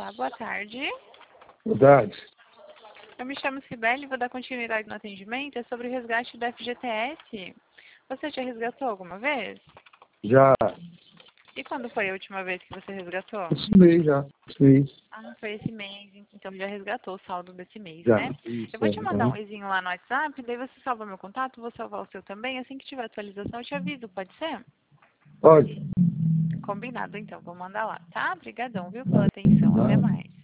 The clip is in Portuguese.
Olá, boa tarde. Boa tarde. Eu me chamo Cibele e vou dar continuidade no atendimento. É sobre o resgate da FGTS. Você já resgatou alguma vez? Já E quando foi a última vez que você resgatou? esse mês, já. Esse mês. Ah, foi esse mês. Então já resgatou o saldo desse mês, Já. né? Eu Isso, vou é. te mandar um ezinho lá no WhatsApp, daí você salva meu contato, vou salvar o seu também. Assim que tiver atualização, eu te aviso, pode ser? Pode. Combinado, então. Vou mandar lá, tá? Obrigadão, viu, pela atenção. Até mais.